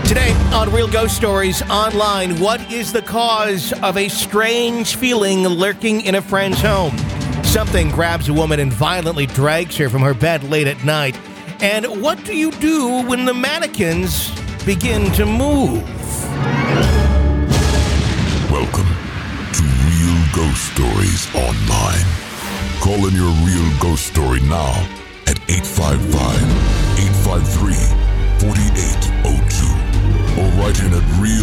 Today on Real Ghost Stories Online, what is the cause of a strange feeling lurking in a friend's home? Something grabs a woman and violently drags her from her bed late at night. And what do you do when the mannequins begin to move? Welcome to Real Ghost Stories Online. Call in your real ghost story now at 855-853-4802 or write in at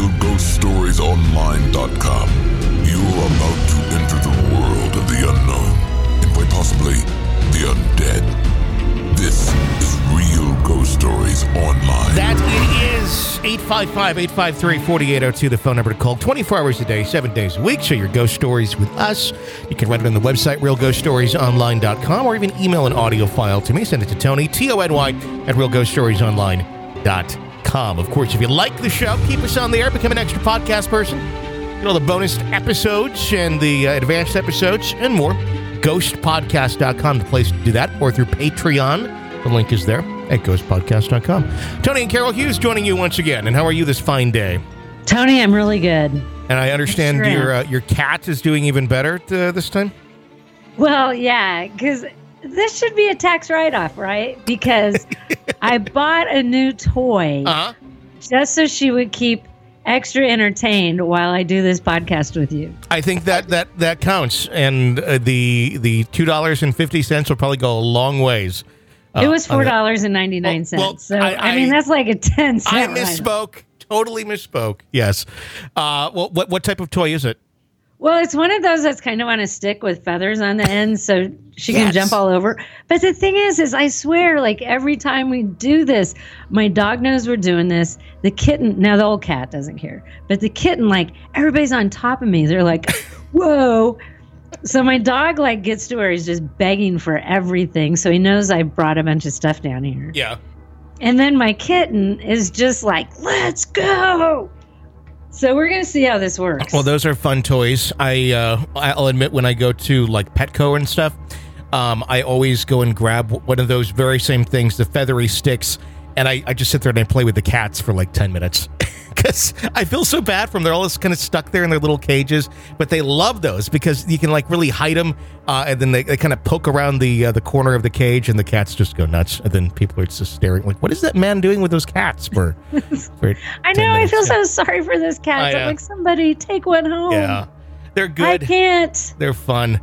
realghoststoriesonline.com. You're about to enter the world of the unknown and quite possibly the undead. This is Real Ghost Stories Online. That it is 855-853-4802, the phone number to call 24 hours a day, 7 days a week. Share your ghost stories with us. You can write it on the website, realghoststoriesonline.com, or even email an audio file to me. Send it to Tony, Tony, at realghoststoriesonline.com. Of course, if you like the show, keep us on the air, become an extra podcast person. Get all the bonus episodes and the advanced episodes and more. Ghostpodcast.com, the place to do that, or through Patreon. The link is there at ghostpodcast.com. Tony and Carol Hughes joining you once again. And how are you this fine day? Tony, I'm really good. And I understand your cat is doing even better this time? Well, yeah, because this should be a tax write-off, right? Because I bought a new toy just so she would keep extra entertained while I do this podcast with you. I think that counts. And the $2.50 will probably go a long ways. It was $4.99. Well, so, I mean, that's like a 10-cent I misspoke. Totally misspoke. Yes. Well, what type of toy is it? Well, it's one of those that's kind of on a stick with feathers on the end, so she can jump all over. But the thing is I swear, like, every time we do this, my dog knows we're doing this. The kitten, now the old cat doesn't care, but the kitten, like, everybody's on top of me. They're like, whoa. So my dog, like, gets to where he's just begging for everything. So he knows I brought a bunch of stuff down here. Yeah. And then my kitten is just like, let's go. So we're going to see how this works. Well, those are fun toys. I'll admit, when I go to, like, Petco and stuff, I always go and grab one of those very same things, the feathery sticks, and I just sit there and I play with the cats for like 10 minutes. Because I feel so bad for them. They're all just kind of stuck there in their little cages, but they love those because you can, like, really hide them, and then they kind of poke around the corner of the cage, and the cats just go nuts. And then people are just staring like, what is that man doing with those cats for I know, I feel so sorry for those cats. I'm like, somebody take one home. Yeah, they're good. I can't. They're fun.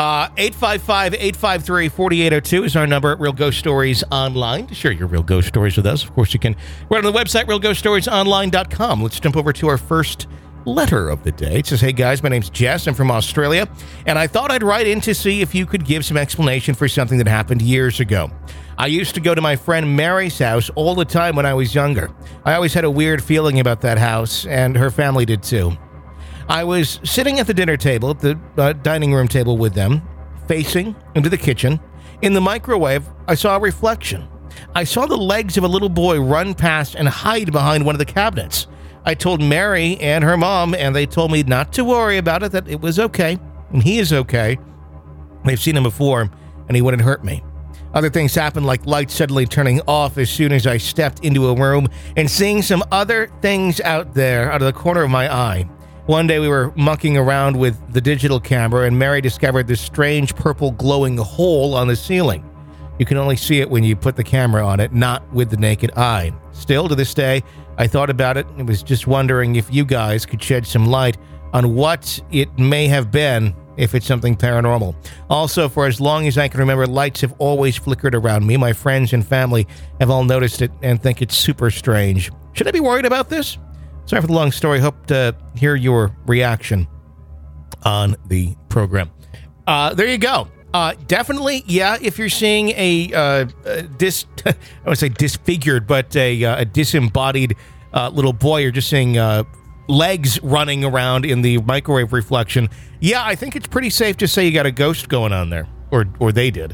855-853-4802 is our number at Real Ghost Stories Online to share your real ghost stories with us. Of course, you can write on the website, realghoststoriesonline.com. Let's jump over to our first letter of the day. It says, hey guys, my name's Jess. I'm from Australia, and I thought I'd write in to see if you could give some explanation for something that happened years ago. I used to go to my friend Mary's house all the time when I was younger. I always had a weird feeling about that house, and her family did too. I was sitting at the dinner table, at the dining room table with them, facing into the kitchen. In the microwave, I saw a reflection. I saw the legs of a little boy run past and hide behind one of the cabinets. I told Mary and her mom, and they told me not to worry about it, that it was okay, and he is okay. They've seen him before, and he wouldn't hurt me. Other things happened, like lights suddenly turning off as soon as I stepped into a room and seeing some other things out there out of the corner of my eye. One day we were mucking around with the digital camera, and Mary discovered this strange purple glowing hole on the ceiling. You can only see it when you put the camera on it, not with the naked eye. Still, to this day, I thought about it and was just wondering if you guys could shed some light on what it may have been, if it's something paranormal. Also, for as long as I can remember, lights have always flickered around me. My friends and family have all noticed it and think it's super strange. Should I be worried about this? Sorry for the long story. Hope to hear your reaction on the program. There you go. Definitely, yeah, if you're seeing I would say disfigured, but a disembodied little boy, or just seeing legs running around in the microwave reflection, yeah, I think it's pretty safe to say you got a ghost going on there, or they did.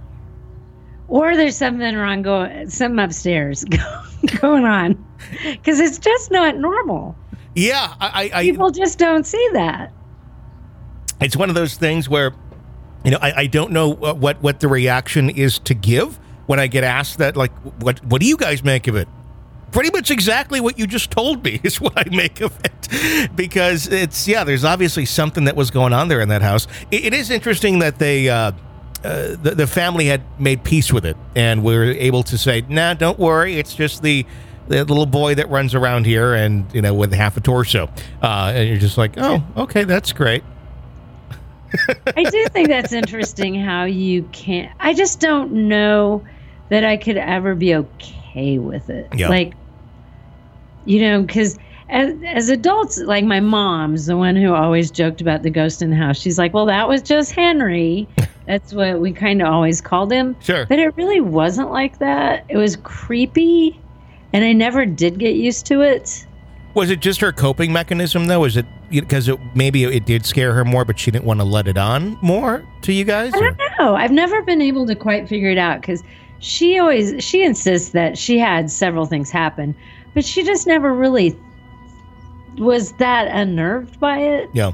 Or there's something wrong something upstairs going on, because it's just not normal. Yeah, people just don't see that. It's one of those things where, you know, I don't know what the reaction is to give when I get asked that, like, what do you guys make of it? pretty much exactly what you just told me is what I make of it, because there's obviously something that was going on there in that house. It is interesting that they the family had made peace with it and were able to say, nah, don't worry, it's just the little boy that runs around here and with half a torso, and you're just like, oh, okay, that's great. I do think that's interesting how you can't. I just don't know that I could ever be okay with it. Yeah. Like, because as adults, like my mom's the one who always joked about the ghost in the house. She's like, well, that was just Henry. That's what we kind of always called him. Sure. But it really wasn't like that. It was creepy, and I never did get used to it. Was it just her coping mechanism, though? Is it because maybe it did scare her more, but she didn't want to let it on more to you guys? I don't know. I've never been able to quite figure it out, because she insists that she had several things happen, but she just never really was that unnerved by it. Yeah.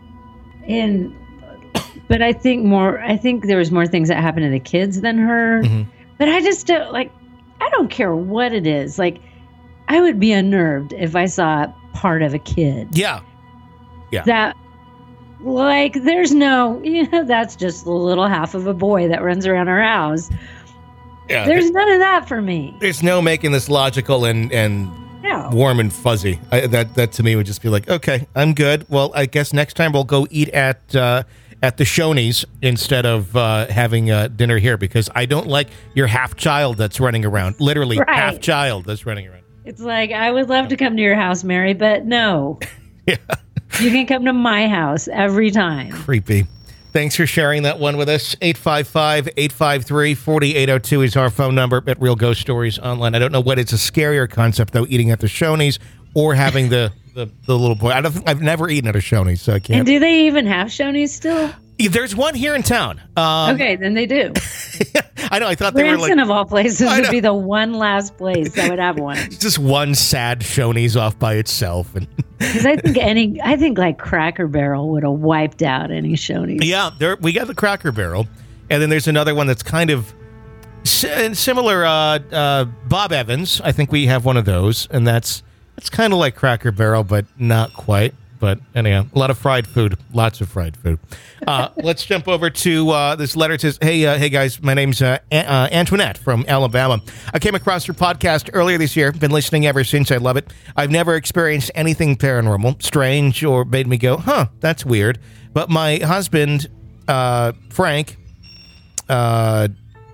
But I think there was more things that happened to the kids than her. Mm-hmm. But I just don't I don't care what it is. Like, I would be unnerved if I saw part of a kid. Yeah. Yeah. That, there's no, that's just the little half of a boy that runs around our house. Yeah. There's none of that for me. There's no making this logical and no. warm and fuzzy. That to me would just be like, okay, I'm good. Well, I guess next time we'll go eat at the Shoney's instead of having dinner here, because I don't like your half child that's running around. Literally, right. Half child that's running around. It's like, I would love to come to your house, Mary, but no. Yeah. You can come to my house every time. Creepy. Thanks for sharing that one with us. 855-853-4802 is our phone number at Real Ghost Stories Online. I don't know what is a scarier concept, though, eating at the Shoney's or having the little boy. I've never eaten at a Shoney's, so I can't. And do they even have Shoney's still? There's one here in town. Okay, then they do. I know. I thought they were Branson, of all places, would be the one last place that would have one. It's just one sad Shoney's off by itself, and because I think like Cracker Barrel would have wiped out any Shoney's. Yeah, we got the Cracker Barrel, and then there's another one that's kind of similar. Bob Evans, I think we have one of those, and that's kind of like Cracker Barrel, but not quite. But anyhow, a lot of fried food, lots of fried food. Let's jump over to this letter. It says, hey guys, my name's Antoinette from Alabama. I came across your podcast earlier this year. Been listening ever since. I love it. I've never experienced anything paranormal, strange, or made me go, huh, that's weird. But my husband, Frank, about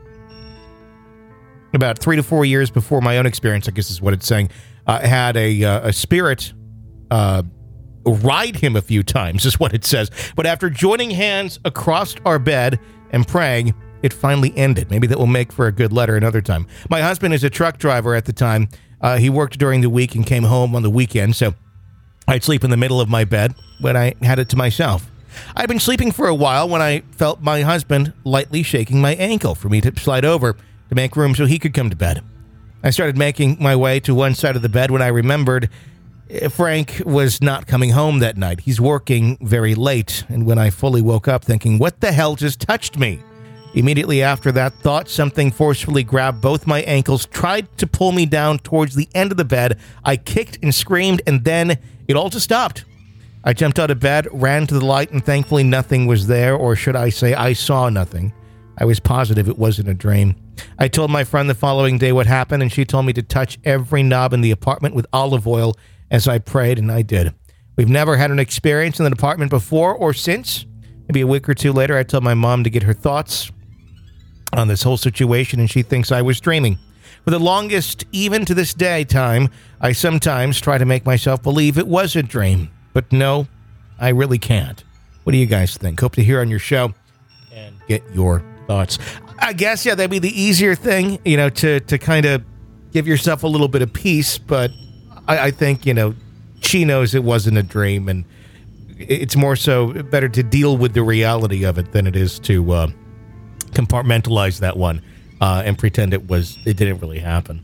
3 to 4 years before my own experience, I guess is what it's saying, had a spirit ride him a few times, is what it says. But after joining hands across our bed and praying, it finally ended. Maybe that will make for a good letter another time. My husband is a truck driver at the time. He worked during the week and came home on the weekend, so I'd sleep in the middle of my bed when I had it to myself. I'd been sleeping for a while when I felt my husband lightly shaking my ankle for me to slide over to make room so he could come to bed. I started making my way to one side of the bed when I remembered Frank was not coming home that night. He's working very late, and when I fully woke up thinking, what the hell just touched me? Immediately after that thought, something forcefully grabbed both my ankles, tried to pull me down towards the end of the bed. I kicked and screamed, and then it all just stopped. I jumped out of bed, ran to the light, and thankfully nothing was there, or should I say I saw nothing. I was positive it wasn't a dream. I told my friend the following day what happened, and she told me to touch every knob in the apartment with olive oil as I prayed, and I did. We've never had an experience in the apartment before or since. Maybe a week or two later, I told my mom to get her thoughts on this whole situation, and she thinks I was dreaming. For the longest, even to this day time, I sometimes try to make myself believe it was a dream. But no, I really can't. What do you guys think? Hope to hear on your show and get your thoughts. I guess, yeah, that'd be the easier thing, to kind of give yourself a little bit of peace, but I think, she knows it wasn't a dream, and it's more so better to deal with the reality of it than it is to compartmentalize that one and pretend it didn't really happen.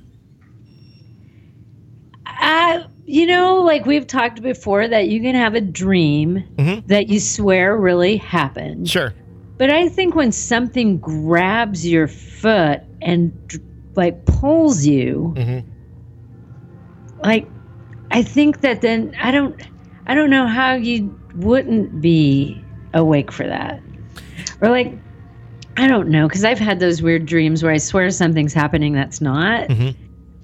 Like we've talked before, that you can have a dream that you swear really happened. Sure. But I think when something grabs your foot and pulls you, like, I think that then I don't know how you wouldn't be awake for that. Or like, I don't know, because I've had those weird dreams where I swear something's happening that's not. Mm-hmm.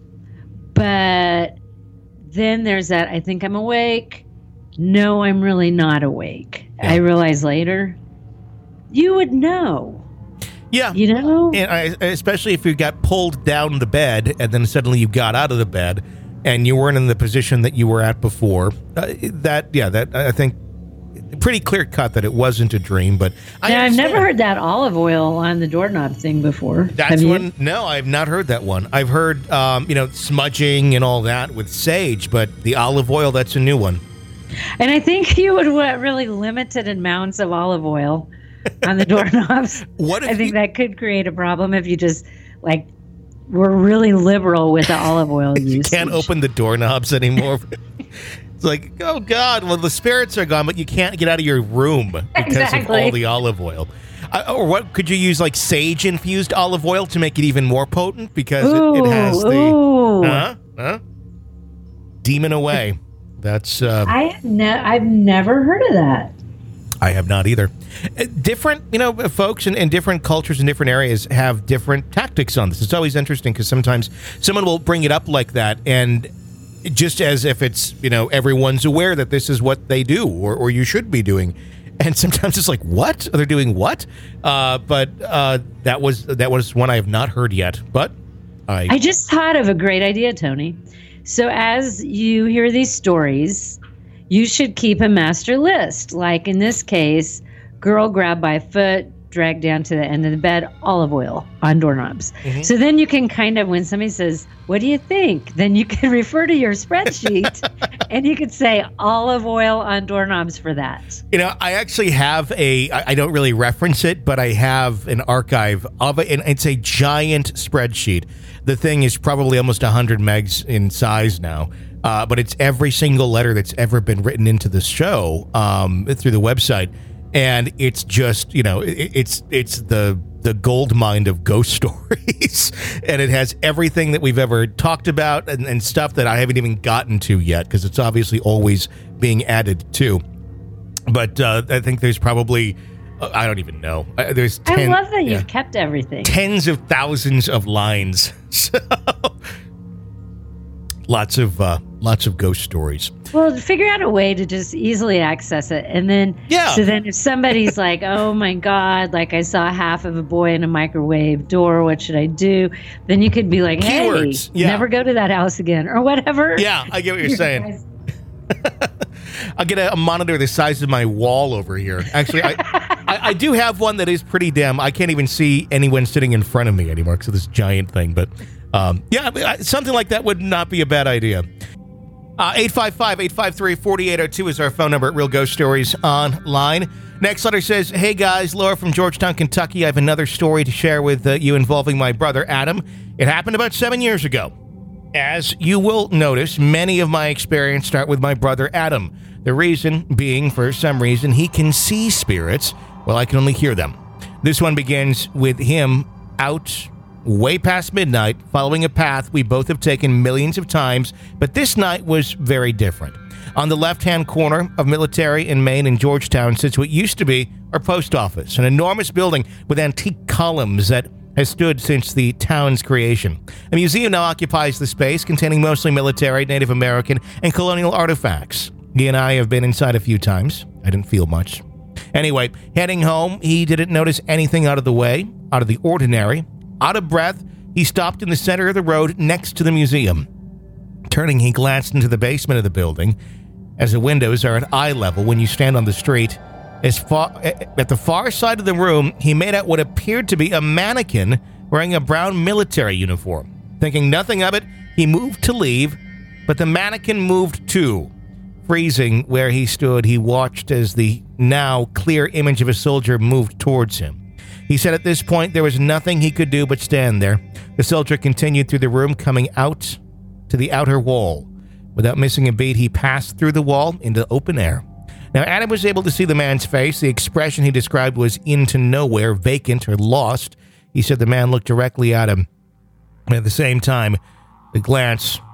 But then there's that, I think I'm awake. No, I'm really not awake. Yeah. I realize later, you would know. Yeah. You know? And especially if you got pulled down the bed and then suddenly you got out of the bed and you weren't in the position that you were at before. That I think pretty clear cut that it wasn't a dream. But I've never heard that olive oil on the doorknob thing before. That's one. No, I've not heard that one. I've heard, smudging and all that with sage, but the olive oil, that's a new one. And I think you would want really limited amounts of olive oil on the doorknobs. I think that could create a problem if you just like were really liberal with the olive oil use. You can't open the doorknobs anymore. It's like, oh God, well the spirits are gone, but you can't get out of your room because of all the olive oil. Or what could you use, like sage infused olive oil to make it even more potent because it has the demon away. That's I've never heard of that. I have not either. Different, folks in different cultures in different areas have different tactics on this. It's always interesting because sometimes someone will bring it up like that, and just as if it's, everyone's aware that this is what they do or you should be doing. And sometimes it's like, what? They're doing what? But that was one I have not heard yet. But I just thought of a great idea, Tony. So as you hear these stories, you should keep a master list. Like in this case, girl grabbed by foot, dragged down to the end of the bed, olive oil on doorknobs. Mm-hmm. So then you can kind of, when somebody says, what do you think? Then you can refer to your spreadsheet and you could say olive oil on doorknobs for that. I actually have I don't really reference it, but I have an archive of it, and it's a giant spreadsheet. The thing is probably almost 100 megs in size now. But it's every single letter that's ever been written into the show through the website. And it's just, it's the gold mine of ghost stories. And it has everything that we've ever talked about and stuff that I haven't even gotten to yet because it's obviously always being added to. But I think there's probably, I don't even know. There's I love that you've kept everything. Tens of thousands of lines. So lots of ghost stories. Well, figure out a way to just easily access it. And then, so then if somebody's like, oh my God, like I saw half of a boy in a microwave door, what should I do? Then you could be like, keywords. Hey, never go to that house again or whatever. Yeah, I get what you're saying. I'll get a monitor the size of my wall over here. Actually, I do have one that is pretty dim. I can't even see anyone sitting in front of me anymore because of this giant thing. But something like that would not be a bad idea. 855-853-4802 is our phone number at Real Ghost Stories Online. Next letter says, hey guys, Laura from Georgetown, Kentucky. I have another story to share with you involving my brother, Adam. It happened about 7 years ago. As you will notice, many of my experience start with my brother, Adam. The reason being, for some reason, he can see spirits while I can only hear them. This one begins with him out way past midnight, following a path we both have taken millions of times, but this night was very different. On the left-hand corner of Military and Main in Georgetown sits what used to be our post office, an enormous building with antique columns that has stood since the town's creation. A museum now occupies the space, containing mostly military, Native American, and colonial artifacts. He and I have been inside a few times. I didn't feel much. Anyway, heading home, he didn't notice anything out of the way, out of the ordinary. Out of breath, he stopped in the center of the road next to the museum. Turning, he glanced into the basement of the building, as the windows are at eye level when you stand on the street. At the far side of the room, he made out what appeared to be a mannequin wearing a brown military uniform. Thinking nothing of it, he moved to leave, but the mannequin moved too. Freezing where he stood, he watched as the now clear image of a soldier moved towards him. He said at this point there was nothing he could do but stand there. The soldier continued through the room, coming out to the outer wall. Without missing a beat, he passed through the wall into open air. Now, Adam was able to see the man's face. The expression he described was into nowhere, vacant or lost. He said the man looked directly at him. And at the same time, the glance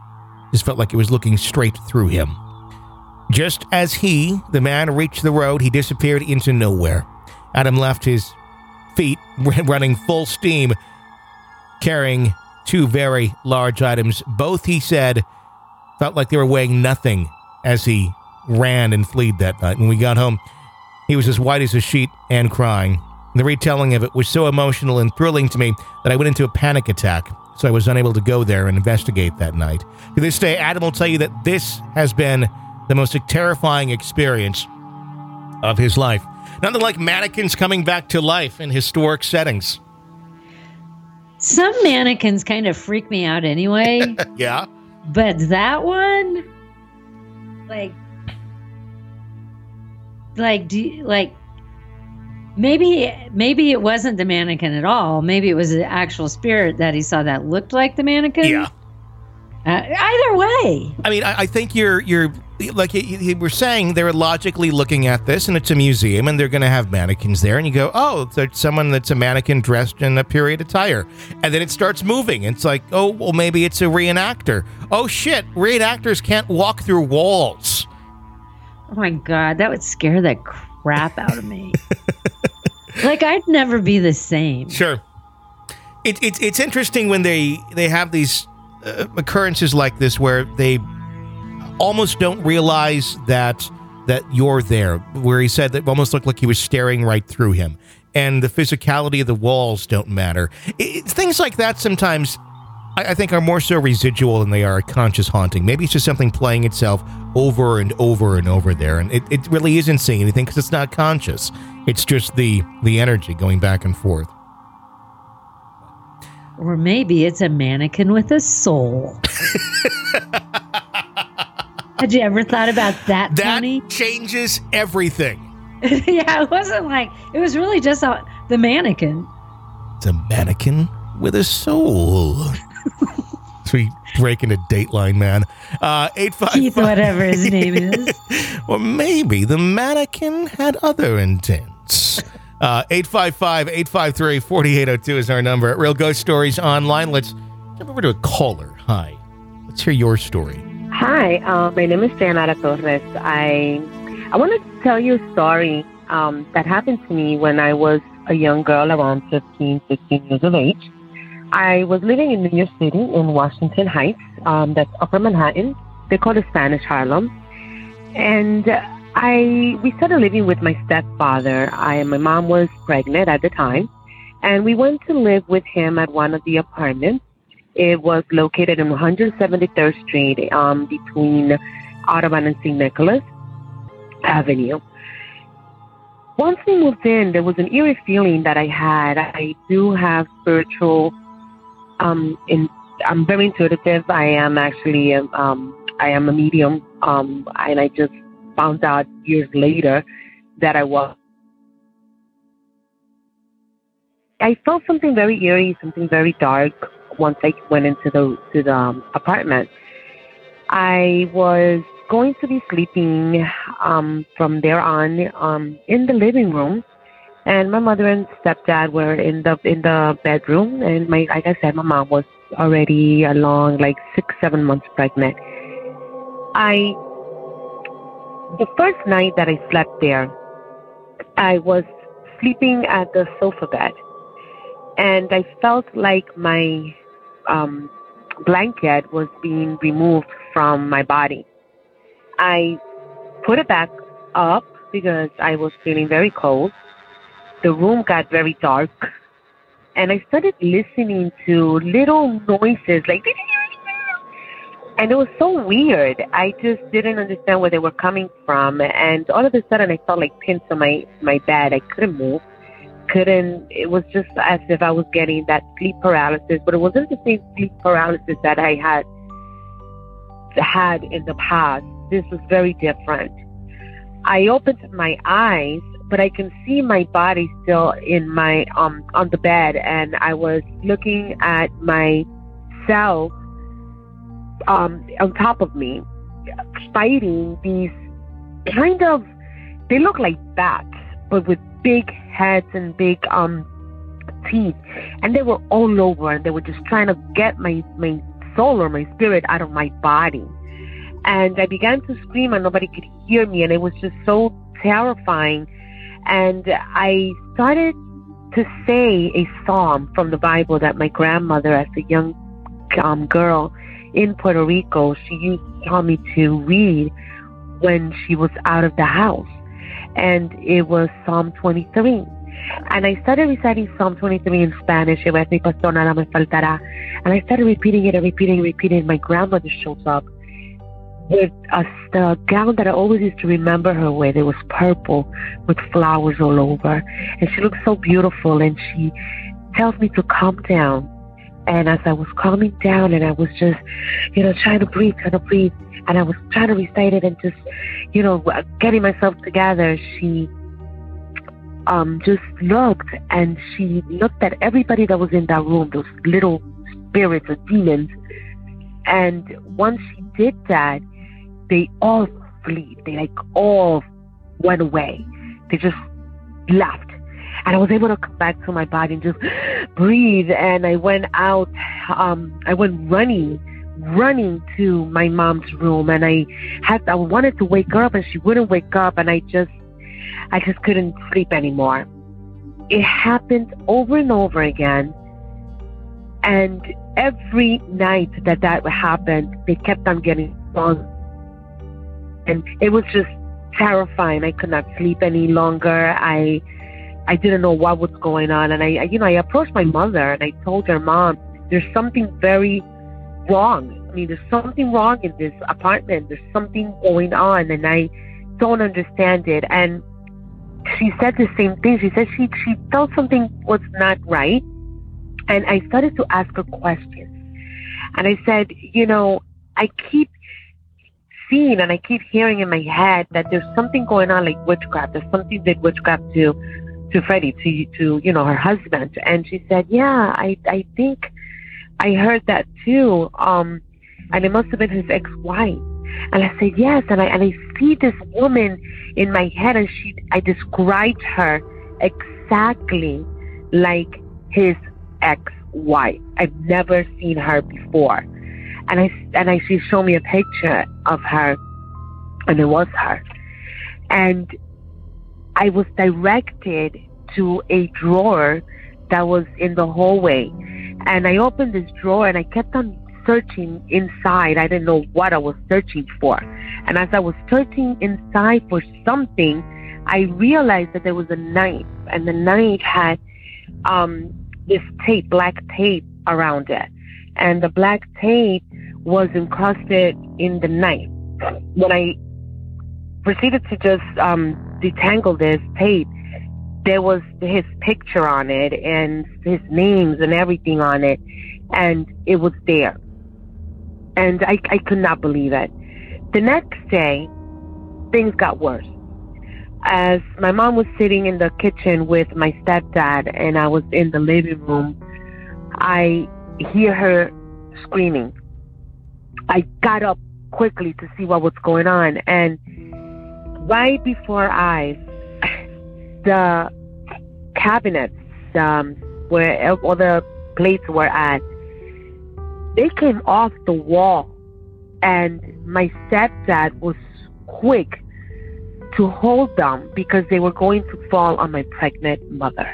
Just felt like it was looking straight through him. Just as the man, reached the road, he disappeared into nowhere. Adam left his feet running full steam, carrying 2 very large items. Both, he said, felt like they were weighing nothing as he ran and fled that night. When we got home, he was as white as a sheet and crying. The retelling of it was so emotional and thrilling to me that I went into a panic attack, so I was unable to go there and investigate that night. To this day, Adam will tell you that this has been the most terrifying experience of his life. Nothing like mannequins coming back to life in historic settings. Some mannequins kind of freak me out anyway. Yeah. But that one, maybe it wasn't the mannequin at all. Maybe it was the actual spirit that he saw that looked like the mannequin. Yeah. Either way. I mean, I think you're like you were saying, they're logically looking at this, and it's a museum, and they're going to have mannequins there, and you go, oh, there's someone that's a mannequin dressed in a period attire, and then it starts moving. It's like, oh, well, maybe it's a reenactor. Oh, shit, reenactors can't walk through walls. Oh, my God, that would scare the crap out of me. Like, I'd never be the same. Sure. It's interesting when they have these occurrences like this where they almost don't realize that you're there, where he said that it almost looked like he was staring right through him, and the physicality of the walls don't matter. Things like that sometimes I think are more so residual than they are a conscious haunting. Maybe it's just something playing itself over and over and over there, and it really isn't saying anything because it's not conscious. It's just the energy going back and forth. Or maybe it's a mannequin with a soul. Had you ever thought about that, Tony? That changes everything. Yeah, it wasn't like, it was really just the mannequin. It's a mannequin with a soul. Sweet breaking a Dateline, man. 855. Keith, whatever his name is. Well, maybe the mannequin had other intents. 855-853-4802 is our number at Real Ghost Stories Online. Let's jump over to a caller. Hi. Let's hear your story. Hi, my name is Diana Torres. I want to tell you a story that happened to me when I was a young girl, around 15, 16 years of age. I was living in New York City in Washington Heights. That's Upper Manhattan. They call it Spanish Harlem. And we started living with my stepfather. My mom was pregnant at the time, and we went to live with him at one of the apartments. It was located in 173rd Street, between Audubon and St. Nicholas Avenue. Once we moved in, there was an eerie feeling that I had. I do have spiritual. I'm very intuitive. I am actually I am a medium, and I just found out years later that I was. I felt something very eerie, something very dark once I went into the apartment. I was going to be sleeping from there on in the living room, and my mother and stepdad were in the bedroom, and like I said, my mom was already along, like 6-7 months pregnant. The first night that I slept there, I was sleeping at the sofa bed, and I felt like my blanket was being removed from my body. I put it back up because I was feeling very cold. The room got very dark, and I started listening to little noises like, and it was so weird. I just didn't understand where they were coming from, and all of a sudden I felt like pins on my bed. I couldn't move. It was just as if I was getting that sleep paralysis, but it wasn't the same sleep paralysis that I had in the past. This was very different. I opened my eyes, but I can see my body still in my on the bed, and I was looking at myself on top of me, fighting these they look like bats, but with big heads and big teeth, and they were all over, and they were just trying to get my soul or my spirit out of my body. And I began to scream and nobody could hear me, and it was just so terrifying. And I started to say a psalm from the Bible that my grandmother, as a young girl in Puerto Rico, she used to tell me to read when she was out of the house. And it was Psalm 23. And I started reciting Psalm 23 in Spanish. And I started repeating it and repeating. My grandmother shows up with the gown that I always used to remember her with. It was purple with flowers all over. And she looked so beautiful. And she tells me to calm down. And as I was calming down and I was just, trying to breathe. And I was trying to recite it and just, getting myself together, she just looked, and she looked at everybody that was in that room, those little spirits or demons. And once she did that, they all fled. They all went away. They just left. And I was able to come back to my body and just breathe. And I went out. I went running to my mom's room, and I wanted to wake her up, and she wouldn't wake up, and I just couldn't sleep anymore. It happened over and over again. And every night that happened, they kept on getting stronger. And it was just terrifying. I could not sleep any longer. I didn't know what was going on. And I approached my mother and I told her, Mom, there's something very wrong. I mean, there's something wrong in this apartment. There's something going on and I don't understand it. And she said the same thing. She said she felt something was not right. And I started to ask her questions. And I said, I keep seeing and I keep hearing in my head that there's something going on like witchcraft. There's something that witchcraft to Freddie, to her husband. And she said, yeah, I think I heard that too. And it must have been his ex-wife. And I said, yes. And I see this woman in my head, and I described her exactly like his ex-wife. I've never seen her before. And she showed me a picture of her, and it was her. And I was directed to a drawer that was in the hallway. And I opened this drawer and I kept on searching inside. I didn't know what I was searching for. And as I was searching inside for something, I realized that there was a knife. And the knife had this tape, black tape around it. And the black tape was encrusted in the knife. When I proceeded to just detangle this tape, there was his picture on it and his names and everything on it, and it was there. And I could not believe it. The next day, things got worse. As my mom was sitting in the kitchen with my stepdad and I was in the living room, I hear her screaming. I got up quickly to see what was going on, and right before our eyes, the cabinets where all the plates were at, they came off the wall, and my stepdad was quick to hold them because they were going to fall on my pregnant mother.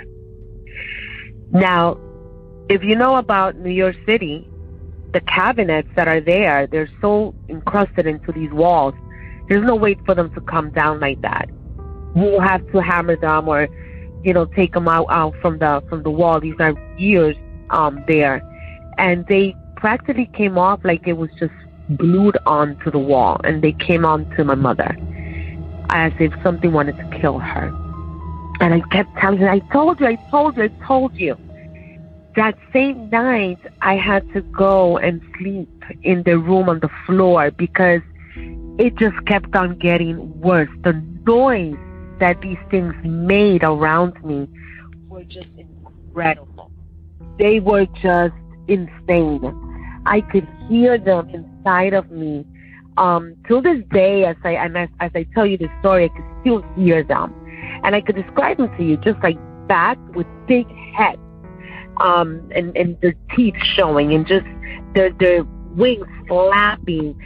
Now, if you know about New York City, the cabinets that are there, they're so encrusted into these walls. There's no way for them to come down like that. You will have to hammer them or, take them out from the wall. These are years there. And they practically came off like it was just glued onto the wall. And they came onto my mother as if something wanted to kill her. And I kept telling her, I told you. That same night, I had to go and sleep in the room on the floor because it just kept on getting worse. The noise that these things made around me were just incredible. They were just insane. I could hear them inside of me. Till this day, as I tell you this story, I could still hear them. And I could describe them to you just like bats with big heads. And their teeth showing, and just their wings flapping,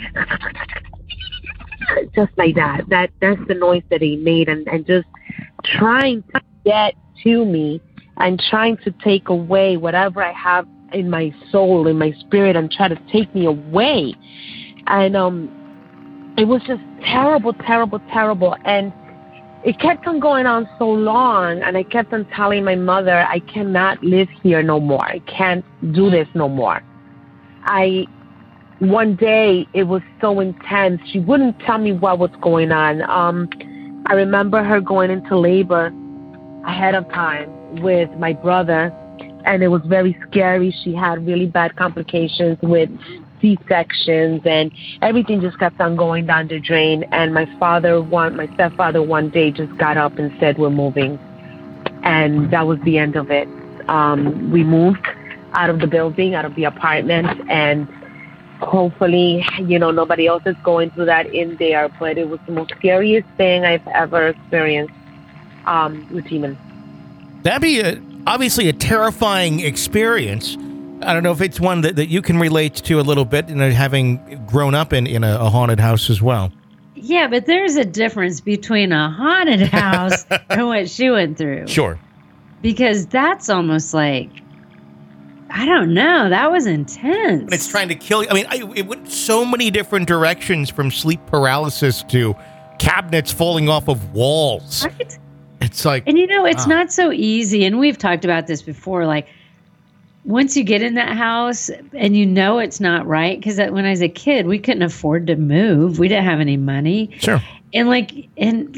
just like that. That's the noise that he made, and just trying to get to me and trying to take away whatever I have in my soul, in my spirit, and try to take me away. And it was just terrible, terrible, terrible. And it kept on going on so long, and I kept on telling my mother, I cannot live here no more. I can't do this no more. One day, it was so intense. She wouldn't tell me what was going on. I remember her going into labor ahead of time with my brother, and it was very scary. She had really bad complications with C-sections, and everything just kept on going down the drain. And my stepfather one day just got up and said, we're moving. And that was the end of it. We moved out of the building, out of the apartment, and hopefully, nobody else is going through that in there. But it was the most scariest thing I've ever experienced with demons. That'd be obviously a terrifying experience. I don't know if it's one that you can relate to a little bit, having grown up in a haunted house as well. Yeah, but there's a difference between a haunted house and what she went through. Sure. Because that's almost like, I don't know, that was intense. And it's trying to kill you. I mean, it went so many different directions, from sleep paralysis to cabinets falling off of walls. Right? It's like... And it's not so easy, and we've talked about this before, like, once you get in that house and it's not right, because when I was a kid, we couldn't afford to move. We didn't have any money. Sure. And like in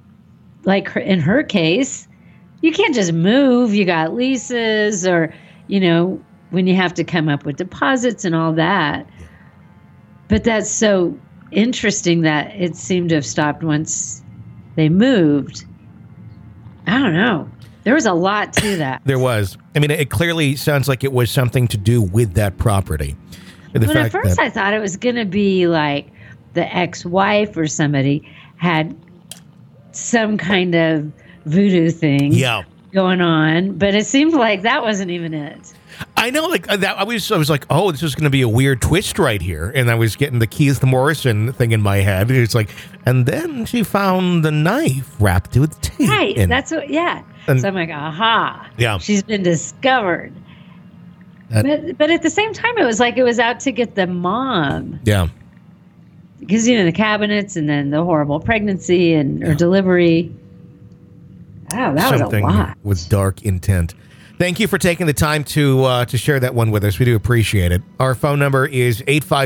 her case, you can't just move. You got leases, or, when you have to come up with deposits and all that. But that's so interesting that it seemed to have stopped once they moved. I don't know. There was a lot to that. There was. I mean, it clearly sounds like it was something to do with that property. At first I thought it was going to be like the ex-wife or somebody had some kind of voodoo thing going on, but it seemed like that wasn't even it. I know, like that. I was like, oh, this is going to be a weird twist right here, and I was getting the Keith Morrison thing in my head. It's like, and then she found the knife wrapped with tape. Right, that's what. Yeah. And, so I'm like, aha. Yeah. She's been discovered. But at the same time, it was like it was out to get the mom. Yeah. Because the cabinets, and then the horrible pregnancy or delivery. Oh, that Something was a lot. With dark intent. Thank you for taking the time to share that one with us. We do appreciate it. Our phone number is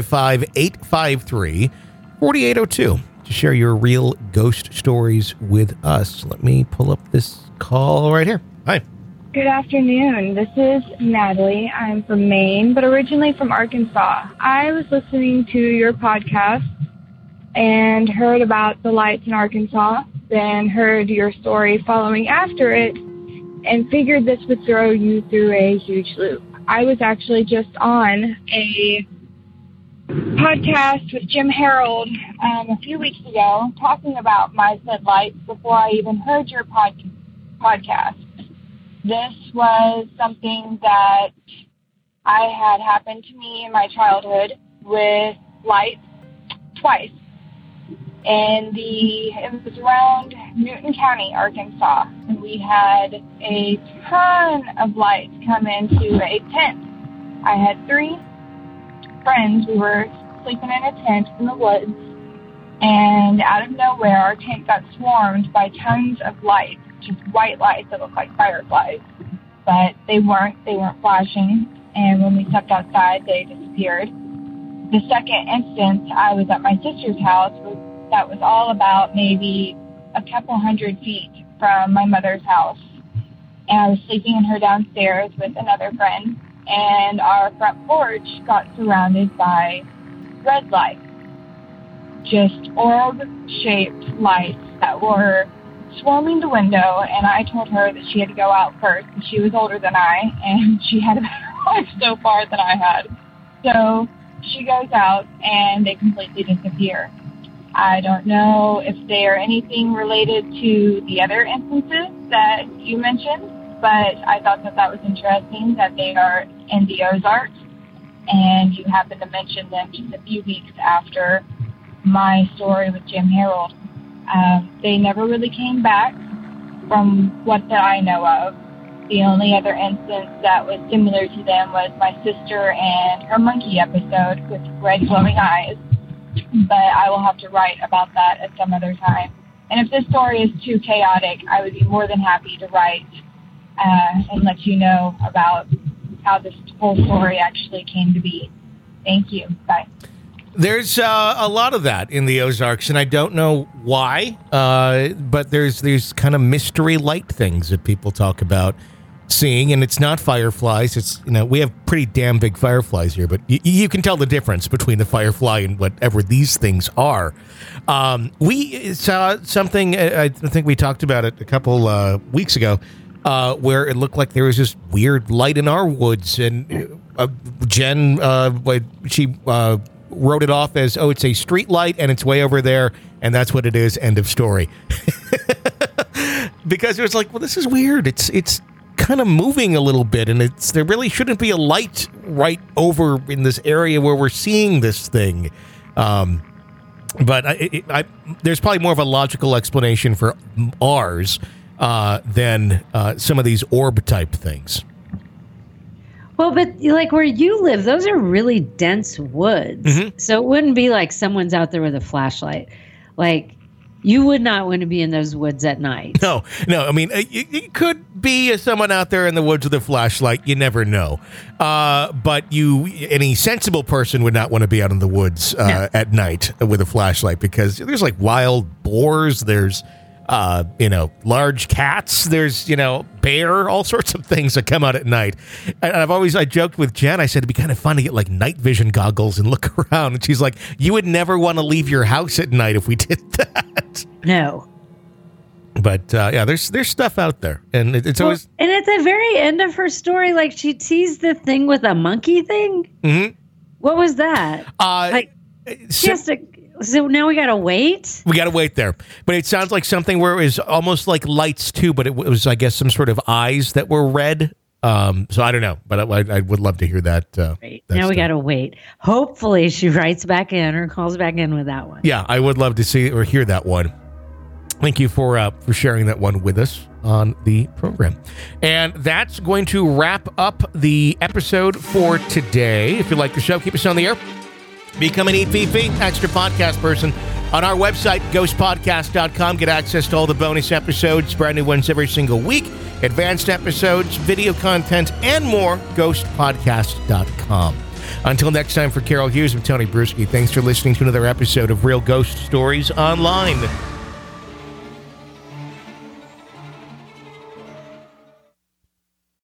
855-853-4802 to share your real ghost stories with us. Let me pull up this call right here. Hi. Good afternoon. This is Natalie. I'm from Maine, but originally from Arkansas. I was listening to your podcast and heard about the lights in Arkansas, then heard your story following after it, and figured this would throw you through a huge loop. I was actually just on a podcast with Jim Harold a few weeks ago talking about my said lights before I even heard your podcast. This was something that I had happened to me in my childhood with lights twice. And it was around Newton County, Arkansas. And we had a ton of lights come into a tent. I had 3 friends. We were sleeping in a tent in the woods. And out of nowhere, our tent got swarmed by tons of lights, just white lights that looked like fireflies. But they weren't flashing. And when we stepped outside, they disappeared. The second instance, I was at my sister's house. That was all about maybe a couple hundred feet from my mother's house. And I was sleeping in her downstairs with another friend. And our front porch got surrounded by red lights. Just orb-shaped lights that were swarming the window. And I told her that she had to go out first. And she was older than I, and she had a better life so far than I had. So she goes out, and they completely disappear. I don't know if they are anything related to the other instances that you mentioned, but I thought that was interesting that they are in the Ozarks. and you happened to mention them just a few weeks after my story with Jim Harold. They never really came back from what that I know of. The only other instance that was similar to them was my sister and her monkey episode with red glowing eyes. But I will have to write about that at some other time. And if this story is too chaotic, I would be more than happy to write and let you know about how this whole story actually came to be. Thank you. Bye. There's a lot of that in the Ozarks, and I don't know why, but there's kind of mystery light things that people talk about seeing, and it's not fireflies. It's, we have pretty damn big fireflies here, but you can tell the difference between the firefly and whatever these things are. We saw something, I think we talked about it a couple weeks ago, where it looked like there was this weird light in our woods, and Jen, she wrote it off as, it's a street light and it's way over there, and that's what it is, end of story. Because it was like, well, this is weird. It's kind of moving a little bit, and there really shouldn't be a light right over in this area where we're seeing this thing. But there's probably more of a logical explanation for ours than some of these orb type things. Well, but like where you live, those are really dense woods. Mm-hmm. So it wouldn't be like someone's out there with a flashlight. Like, you would not want to be in those woods at night. No. I mean, it could be someone out there in the woods with a flashlight. You never know. But any sensible person would not want to be out in the woods at night with a flashlight, because there's like wild boars. There's large cats, there's, bear, all sorts of things that come out at night. And I joked with Jen, I said it'd be kind of fun to get like night vision goggles and look around. And she's like, you would never want to leave your house at night if we did that. No. But there's stuff out there, and it's always. And at the very end of her story, like, she teased the thing with a monkey thing. Mm-hmm. What was that? She has to. So now we got to wait? We got to wait there. But it sounds like something where it was almost like lights too, but it was, I guess, some sort of eyes that were red. So I don't know, but I would love to hear that. Right. Now we got to wait. Hopefully she writes back in or calls back in with that one. Yeah, I would love to see or hear that one. Thank you for sharing that one with us on the program. And that's going to wrap up the episode for today. If you like the show, keep us on the air. Become an EPP, extra podcast person, on our website, ghostpodcast.com. Get access to all the bonus episodes, brand new ones every single week, advanced episodes, video content, and more, ghostpodcast.com. Until next time, for Carol Hughes and Tony Bruschi, thanks for listening to another episode of Real Ghost Stories Online.